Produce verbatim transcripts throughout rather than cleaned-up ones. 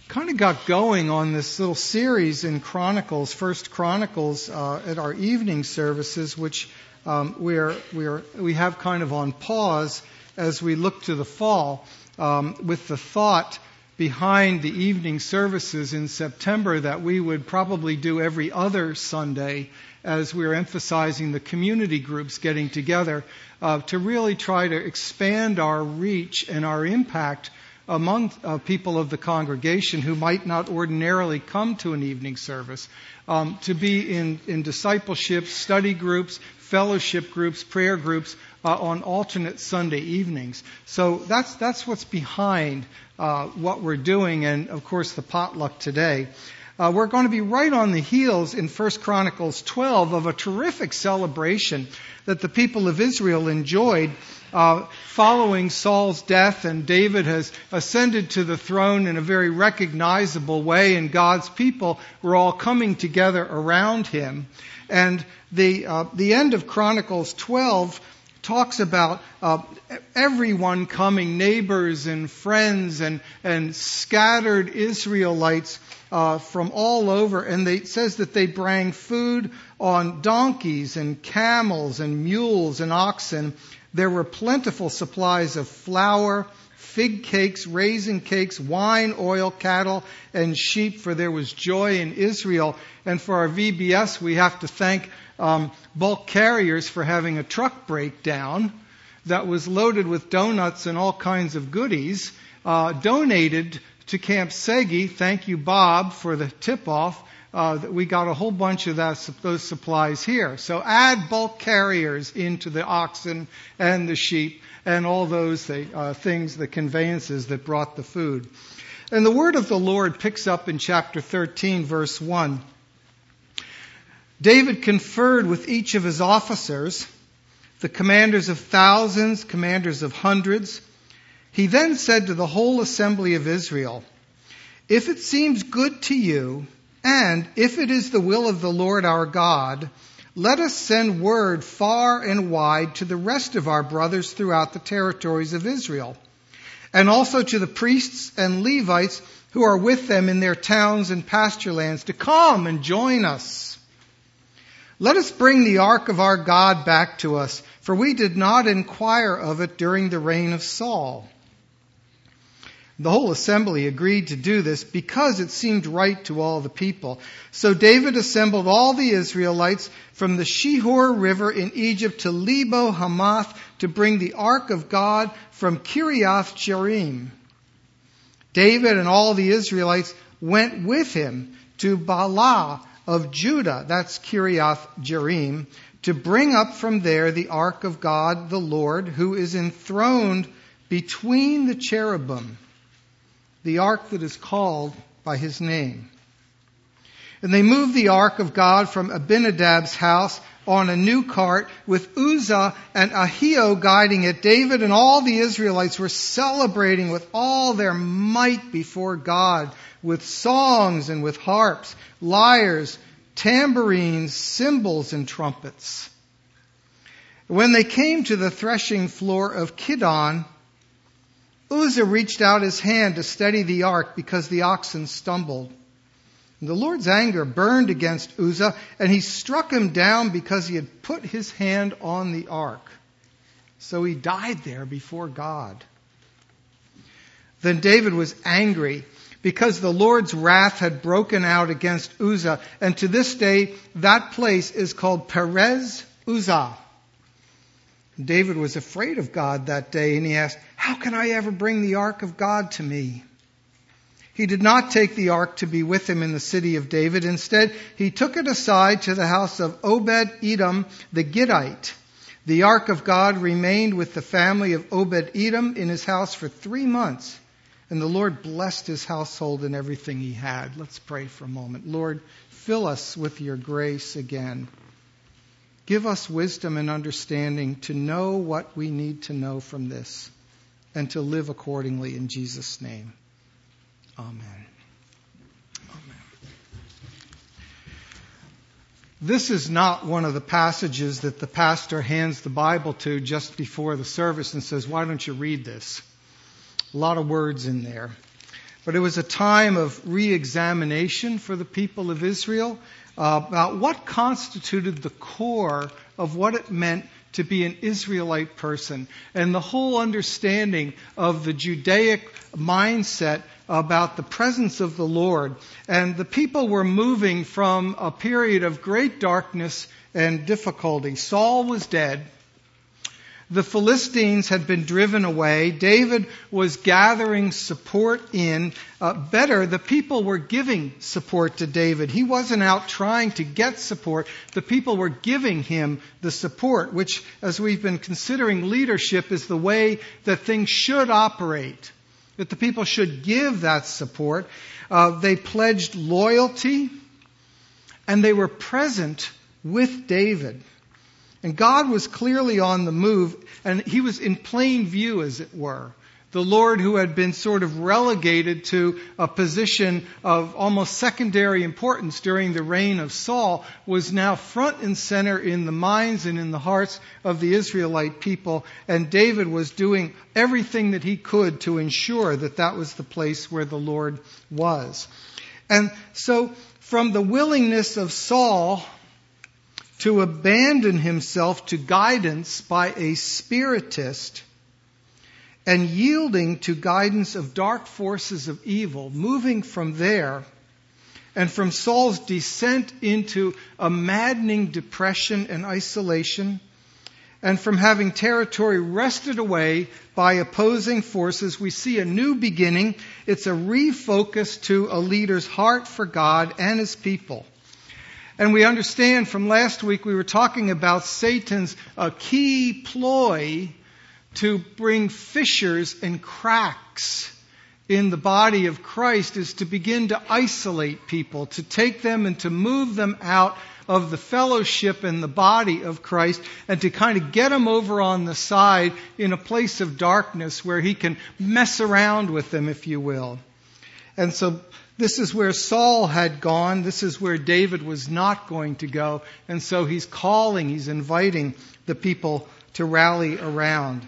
kind of got going on this little series in Chronicles, First Chronicles, uh, at our evening services, which um, we're we're we have kind of on pause as we look to the fall, um, with the thought behind the evening services in September that we would probably do every other Sunday, as we're emphasizing the community groups getting together uh, to really try to expand our reach and our impact among uh, people of the congregation who might not ordinarily come to an evening service, um, to be in, in discipleship, study groups, fellowship groups, prayer groups uh, on alternate Sunday evenings. So that's that's what's behind uh, what we're doing, and of course the potluck today. Uh, we're going to be right on the heels in First Chronicles twelve of a terrific celebration that the people of Israel enjoyed uh, following Saul's death, and David has ascended to the throne in a very recognizable way, and God's people were all coming together around him. And the uh, the end of Chronicles twelve talks about uh, everyone coming, neighbors and friends and and scattered Israelites uh, from all over, and they, it says that they bring food on donkeys and camels and mules and oxen. There were plentiful supplies of flour, fig cakes, raisin cakes, wine, oil, cattle, and sheep, for there was joy in Israel. And for our V B S, we have to thank um, bulk carriers for having a truck breakdown that was loaded with donuts and all kinds of goodies, uh, donated to Camp Segi. Thank you, Bob, for the tip-off. Uh, that we got a whole bunch of that, those supplies here. So add bulk carriers into the oxen and the sheep and all those uh, things, the conveyances that brought the food. And the word of the Lord picks up in chapter thirteen, verse one. David conferred with each of his officers, the commanders of thousands, commanders of hundreds. He then said to the whole assembly of Israel, "If it seems good to you, and if it is the will of the Lord our God, let us send word far and wide to the rest of our brothers throughout the territories of Israel, and also to the priests and Levites who are with them in their towns and pasture lands, to come and join us. Let us bring the ark of our God back to us, for we did not inquire of it during the reign of Saul." The whole assembly agreed to do this because it seemed right to all the people. So David assembled all the Israelites from the Shihor River in Egypt to Lebo Hamath to bring the ark of God from Kiriath Jearim. David and all the Israelites went with him to Baalah of Judah, that's Kiriath Jearim, to bring up from there the ark of God, the Lord, who is enthroned between the cherubim, the ark that is called by his name. And they moved the ark of God from Abinadab's house on a new cart with Uzzah and Ahio guiding it. David and all the Israelites were celebrating with all their might before God, with songs and with harps, lyres, tambourines, cymbals, and trumpets. When they came to the threshing floor of Kidon, Uzzah reached out his hand to steady the ark because the oxen stumbled. And the Lord's anger burned against Uzzah, and he struck him down because he had put his hand on the ark. So he died there before God. Then David was angry because the Lord's wrath had broken out against Uzzah, and to this day that place is called Perez Uzzah. David was afraid of God that day, and he asked, "How can I ever bring the ark of God to me?" He did not take the ark to be with him in the city of David. Instead, he took it aside to the house of Obed-Edom the Gittite. The ark of God remained with the family of Obed-Edom in his house for three months, and the Lord blessed his household and everything he had. Let's pray for a moment. Lord, fill us with your grace again. Give us wisdom and understanding to know what we need to know from this and to live accordingly in Jesus' name. Amen. Amen. This is not one of the passages that the pastor hands the Bible to just before the service and says, "Why don't you read this?" A lot of words in there. but it was a time of re-examination for the people of Israel uh, about what constituted the core of what it meant to be an Israelite person, and the whole understanding of the Judaic mindset about the presence of the Lord. And the people were moving from a period of great darkness and difficulty. Saul was dead. The Philistines had been driven away. David was gathering support in. Uh, better, the people were giving support to David. He wasn't out trying to get support. The people were giving him the support, which, as we've been considering leadership, is the way that things should operate, that the people should give that support. Uh, they pledged loyalty, and they were present with David. And God was clearly on the move, and he was in plain view, as it were. The Lord, who had been sort of relegated to a position of almost secondary importance during the reign of Saul, was now front and center in the minds and in the hearts of the Israelite people. And David was doing everything that he could to ensure that that was the place where the Lord was. And so, from the willingness of Saul to abandon himself to guidance by a spiritist, and yielding to guidance of dark forces of evil, moving from there, and from Saul's descent into a maddening depression and isolation, and from having territory wrested away by opposing forces, we see a new beginning. It's a refocus to a leader's heart for God and his people. And we understand from last week, we were talking about Satan's uh, key ploy to bring fissures and cracks in the body of Christ is to begin to isolate people, to take them and to move them out of the fellowship and the body of Christ, and to kind of get them over on the side in a place of darkness where he can mess around with them, if you will. And so this is where Saul had gone. This is where David was not going to go. And so he's calling, he's inviting the people to rally around.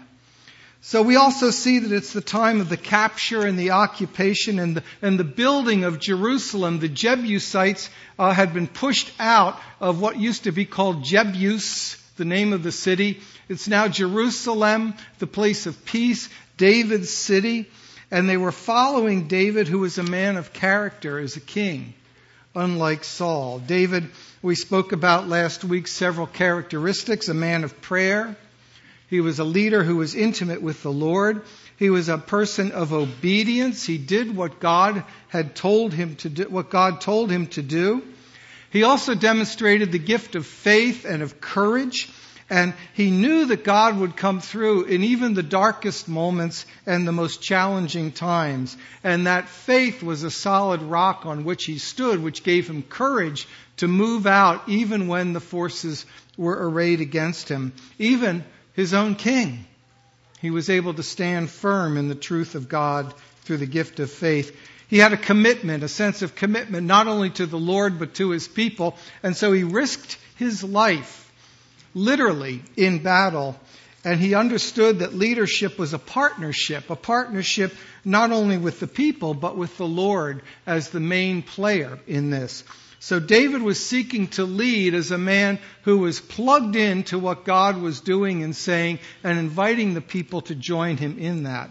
So we also see that it's the time of the capture and the occupation and the, and the building of Jerusalem. The Jebusites uh, had been pushed out of what used to be called Jebus, the name of the city. It's now Jerusalem, the place of peace, David's city. And they were following David, who was a man of character as a king, unlike Saul. David, we spoke about last week several characteristics: a man of prayer. He was a leader who was intimate with the Lord. He was a person of obedience. He did what God had told him to do, what God told him to do. He also demonstrated the gift of faith and of courage. And he knew that God would come through in even the darkest moments and the most challenging times. And that faith was a solid rock on which he stood, which gave him courage to move out even when the forces were arrayed against him. Even his own king, he was able to stand firm in the truth of God through the gift of faith. He had a commitment, a sense of commitment, not only to the Lord but to his people. And so he risked his life literally in battle, and he understood that leadership was a partnership, a partnership not only with the people but with the Lord as the main player in this. So David was seeking to lead as a man who was plugged into what God was doing and saying, and inviting the people to join him in that.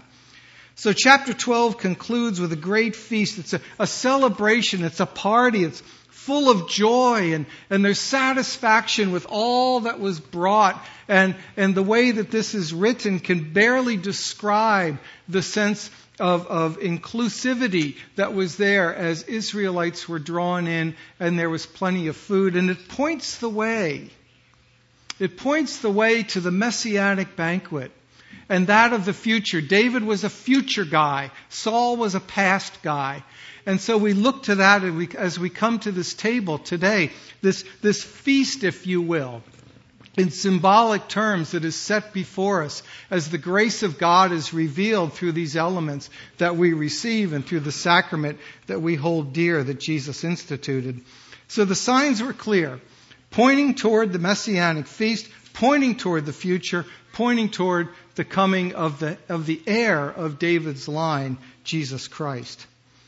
So chapter twelve concludes with a great feast. It's a, a celebration, it's a party, it's full of joy, and, and there's satisfaction with all that was brought. And, and the way that this is written can barely describe the sense of, of inclusivity that was there as Israelites were drawn in and there was plenty of food. And it points the way. It points the way to the Messianic banquet and that of the future. David was a future guy. Saul was a past guy. And so we look to that as we, as we come to this table today, this, this feast, if you will, in symbolic terms that is set before us as the grace of God is revealed through these elements that we receive and through the sacrament that we hold dear that Jesus instituted. So the signs were clear, pointing toward the Messianic feast, pointing toward the future, pointing toward the coming of the, of the heir of David's line, Jesus Christ.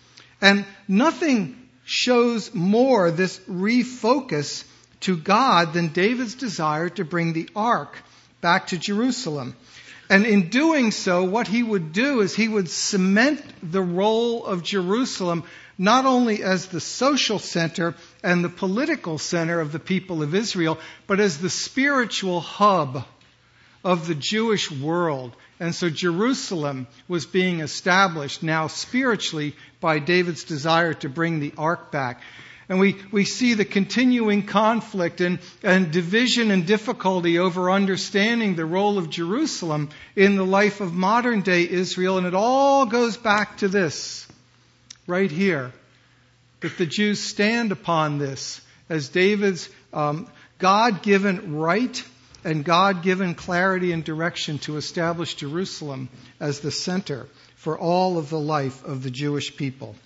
And nothing shows more this refocus to God than David's desire to bring the ark back to Jerusalem. And in doing so, what he would do is he would cement the role of Jerusalem not only as the social center and the political center of the people of Israel, but as the spiritual hub of the Jewish world. And so Jerusalem was being established now spiritually by David's desire to bring the ark back. And we, we see the continuing conflict and, and division and difficulty over understanding the role of Jerusalem in the life of modern day Israel. And it all goes back to this right here, that the Jews stand upon this as David's um, God-given right and God-given clarity and direction to establish Jerusalem as the center for all of the life of the Jewish people.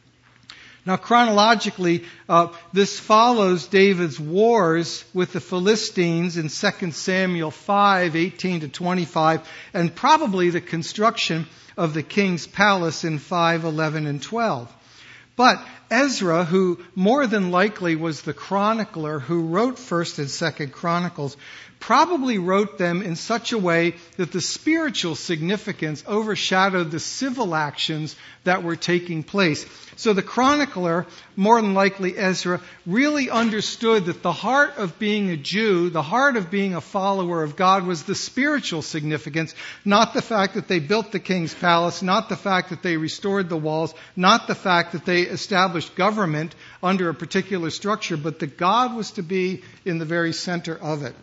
Now, chronologically, uh, this follows David's wars with the Philistines in Second Samuel five, eighteen to twenty-five, and probably the construction of the king's palace in five, eleven, and twelve. But Ezra, who more than likely was the chronicler who wrote First and Second Chronicles, probably wrote them in such a way that the spiritual significance overshadowed the civil actions that were taking place. So the chronicler, more than likely Ezra, really understood that the heart of being a Jew, the heart of being a follower of God, was the spiritual significance, not the fact that they built the king's palace, not the fact that they restored the walls, not the fact that they established government under a particular structure, but that God was to be in the very center of it.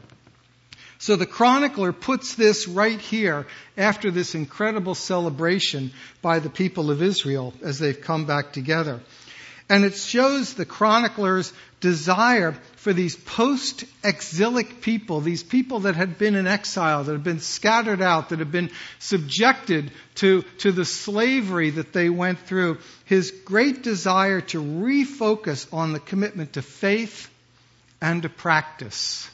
So the chronicler puts this right here after this incredible celebration by the people of Israel as they've come back together. And it shows the chronicler's desire for these post-exilic people, these people that had been in exile, that had been scattered out, that had been subjected to, to the slavery that they went through. His great desire to refocus on the commitment to faith and to practice.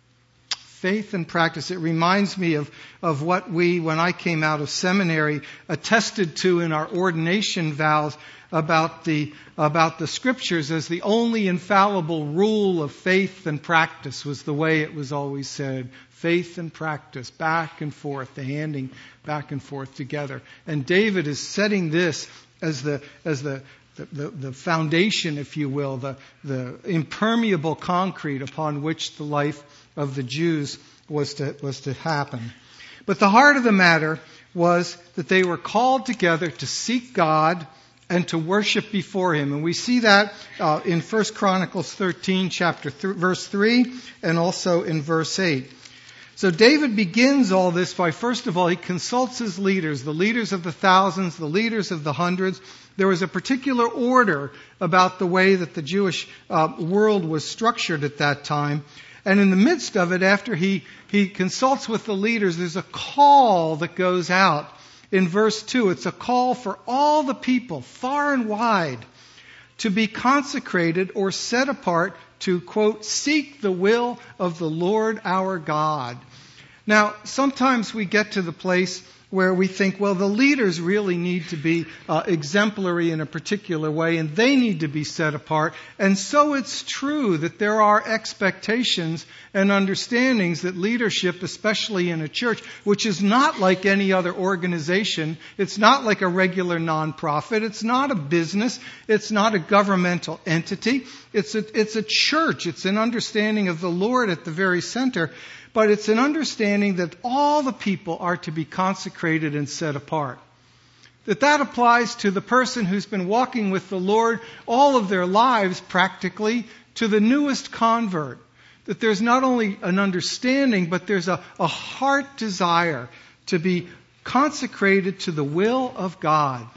Faith and practice. It reminds me of, of what we, when I came out of seminary, attested to in our ordination vows about the, about the Scriptures as the only infallible rule of faith and practice, was the way it was always said. Faith and practice, back and forth, the handing back and forth together. And David is setting this as the, as the, The, the, the foundation, if you will, the, the impermeable concrete upon which the life of the Jews was to, was to happen. But the heart of the matter was that they were called together to seek God and to worship before Him. And we see that uh, in First Chronicles thirteen, chapter th- verse three, and also in verse eight. So David begins all this by, first of all, he consults his leaders, the leaders of the thousands, the leaders of the hundreds. There was a particular order about the way that the Jewish uh, world was structured at that time. And in the midst of it, after he, he consults with the leaders, there's a call that goes out. In verse two, it's a call for all the people, far and wide, to be consecrated or set apart to, quote, seek the will of the Lord our God. Now, sometimes we get to the place where we think, well, the leaders really need to be uh, exemplary in a particular way, and they need to be set apart. And so it's true that there are expectations and understandings that leadership, especially in a church, which is not like any other organization, it's not like a regular nonprofit, it's not a business, it's not a governmental entity, it's a, it's a church, it's an understanding of the Lord at the very center. But it's an understanding that all the people are to be consecrated and set apart. That that applies to the person who's been walking with the Lord all of their lives practically, to the newest convert. That there's not only an understanding, but there's a, a heart desire to be consecrated to the will of God.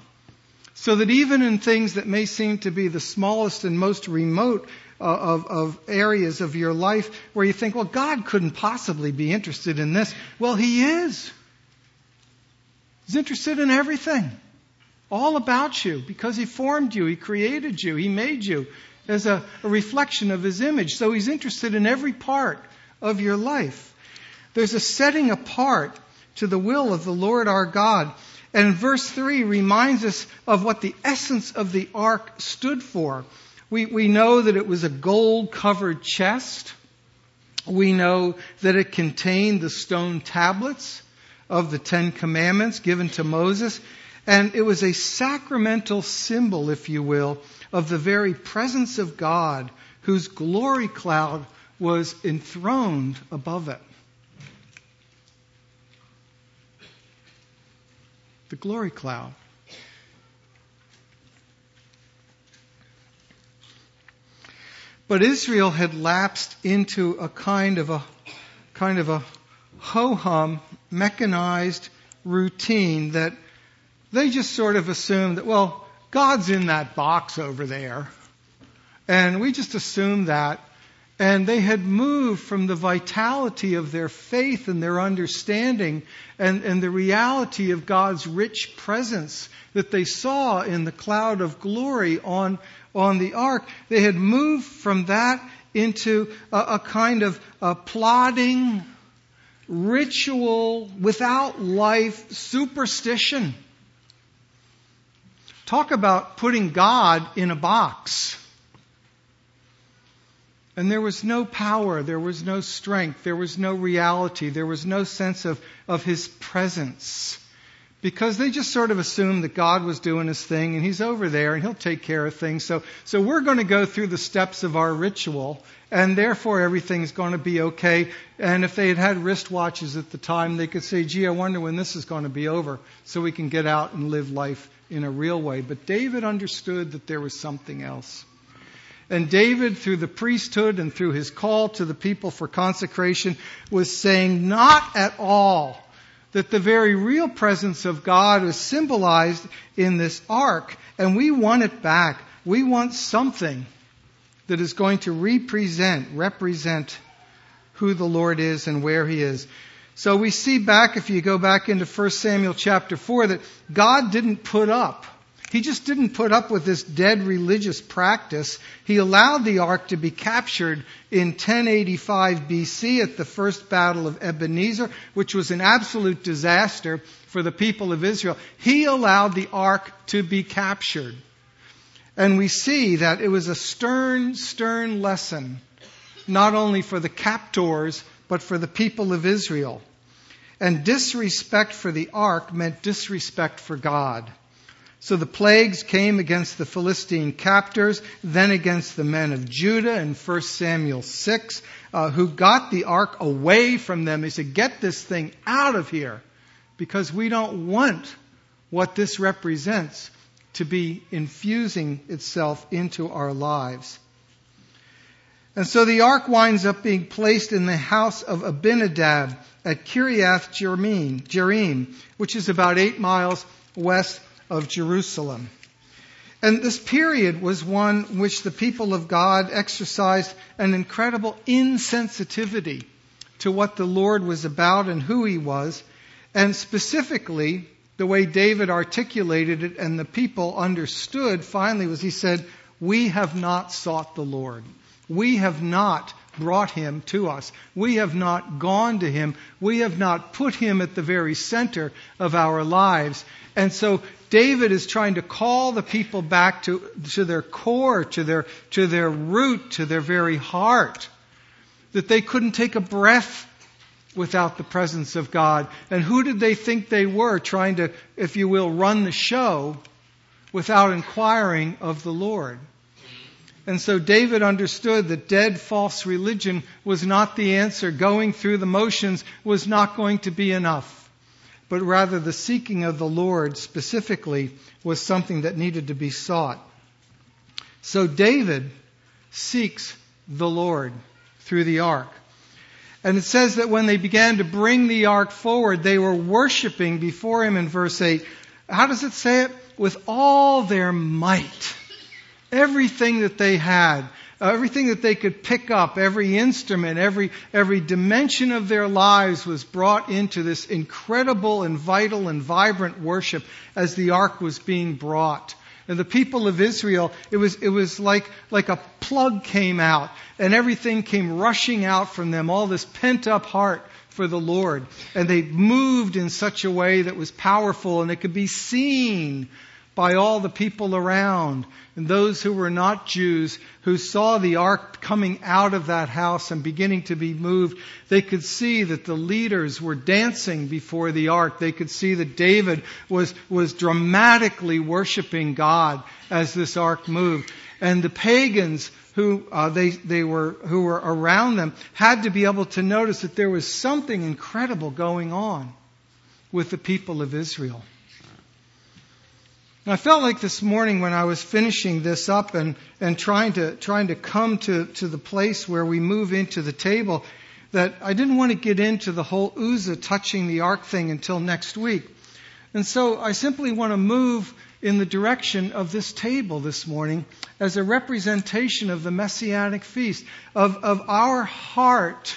So that even in things that may seem to be the smallest and most remote Of, of areas of your life where you think, well, God couldn't possibly be interested in this. Well, He is. He's interested in everything. All about you. Because He formed you. He created you. He made you as a, a reflection of His image. So He's interested in every part of your life. There's a setting apart to the will of the Lord our God. And verse three reminds us of what the essence of the ark stood for. We, we know that it was a gold-covered chest. We know that it contained the stone tablets of the Ten Commandments given to Moses. And it was a sacramental symbol, if you will, of the very presence of God, whose glory cloud was enthroned above it. The glory cloud. But Israel had lapsed into a kind of a kind of a ho-hum, mechanized routine that they just sort of assumed that, well, God's in that box over there. And we just assumed that. And they had moved from the vitality of their faith and their understanding and, and the reality of God's rich presence that they saw in the cloud of glory on, on the ark. They had moved from that into a, a kind of a plodding, ritual, without life superstition. Talk about putting God in a box. And there was no power, there was no strength, there was no reality, there was no sense of, of His presence. Because they just sort of assumed that God was doing His thing and He's over there and He'll take care of things. So, so we're going to go through the steps of our ritual and therefore everything's going to be okay. And if they had had wristwatches at the time, they could say, gee, I wonder when this is going to be over so we can get out and live life in a real way. But David understood that there was something else. And David, through the priesthood and through his call to the people for consecration, was saying not at all that the very real presence of God was symbolized in this ark, and we want it back. We want something that is going to represent, represent who the Lord is and where He is. So we see back, if you go back into First Samuel chapter four, that God didn't put up He just didn't put up with this dead religious practice. He allowed the ark to be captured in ten eighty-five B C at the first battle of Ebenezer, which was an absolute disaster for the people of Israel. He allowed the ark to be captured. And we see that it was a stern, stern lesson, not only for the captors, but for the people of Israel. And disrespect for the ark meant disrespect for God. So the plagues came against the Philistine captors, then against the men of Judah in First Samuel six, uh, who got the ark away from them. They said, get this thing out of here, because we don't want what this represents to be infusing itself into our lives. And so the ark winds up being placed in the house of Abinadab at Kiriath Jearim, which is about eight miles west of Jerusalem. And this period was one in which the people of God exercised an incredible insensitivity to what the Lord was about and who He was. And specifically, the way David articulated it and the people understood finally was he said, we have not sought the Lord. We have not brought Him to us. We have not gone to Him. We have not put Him at the very center of our lives. And so David is trying to call the people back to, to their core, to their, to their root, to their very heart. That they couldn't take a breath without the presence of God. And who did they think they were, trying to, if you will, run the show without inquiring of the Lord? And so David understood that dead false religion was not the answer. Going through the motions was not going to be enough. But rather the seeking of the Lord specifically was something that needed to be sought. So David seeks the Lord through the ark. And it says that when they began to bring the ark forward, they were worshiping before Him in verse eight. How does it say it? With all their might. Everything that they had, everything that they could pick up, every instrument, every every dimension of their lives was brought into this incredible and vital and vibrant worship as the ark was being brought. And the people of Israel, it was it was like like a plug came out and everything came rushing out from them, all this pent up heart for the Lord. And they moved in such a way that was powerful, and it could be seen by all the people around. And those who were not Jews, who saw the ark coming out of that house and beginning to be moved, they could see that the leaders were dancing before the ark. They could see that David was, was dramatically worshiping God as this ark moved. And the pagans who uh, they they were who were around them had to be able to notice that there was something incredible going on with the people of Israel. And I felt like this morning when I was finishing this up and, and trying to trying to come to, to the place where we move into the table, that I didn't want to get into the whole Uzzah touching the ark thing until next week. And so I simply want to move in the direction of this table this morning as a representation of the Messianic feast, of, of our heart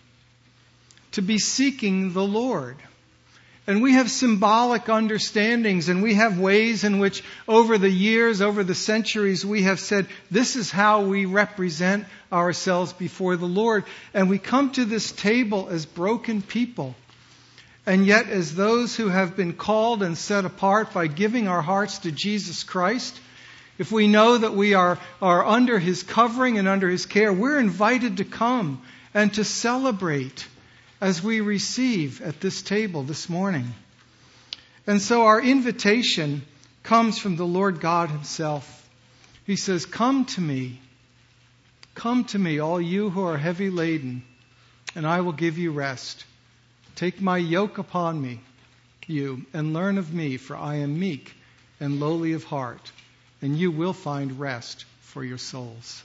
to be seeking the Lord. And we have symbolic understandings, and we have ways in which over the years, over the centuries, we have said, this is how we represent ourselves before the Lord. And we come to this table as broken people. And yet, as those who have been called and set apart by giving our hearts to Jesus Christ, if we know that we are, are under His covering and under His care, we're invited to come and to celebrate as we receive at this table this morning. And so our invitation comes from the Lord God Himself. He says, "Come to me, come to me, all you who are heavy laden, and I will give you rest. Take my yoke upon me, you, and learn of me, for I am meek and lowly of heart, and you will find rest for your souls."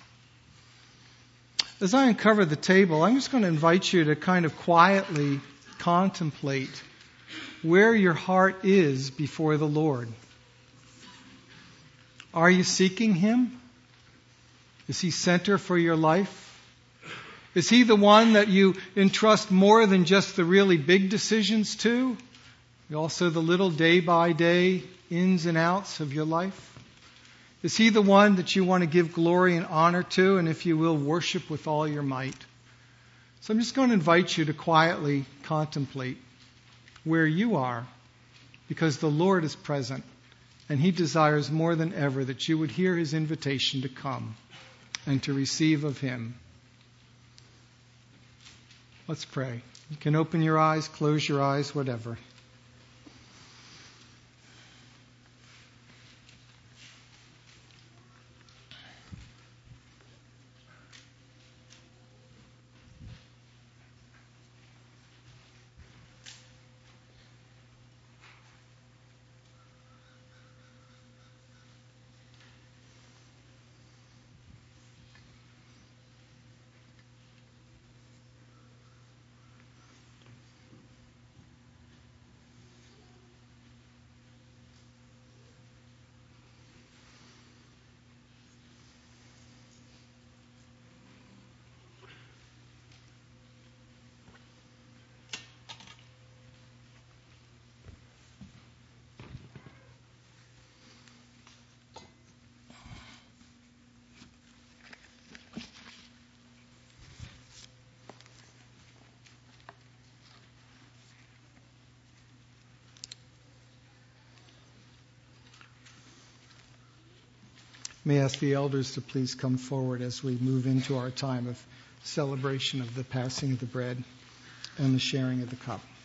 As I uncover the table, I'm just going to invite you to kind of quietly contemplate where your heart is before the Lord. Are you seeking Him? Is He center for your life? Is He the one that you entrust more than just the really big decisions to? Also the little day-by-day ins and outs of your life? Is He the one that you want to give glory and honor to, and if you will, worship with all your might? So I'm just going to invite you to quietly contemplate where you are, because the Lord is present, and He desires more than ever that you would hear His invitation to come and to receive of Him. Let's pray. You can open your eyes, close your eyes, whatever. May I ask the elders to please come forward as we move into our time of celebration of the passing of the bread and the sharing of the cup.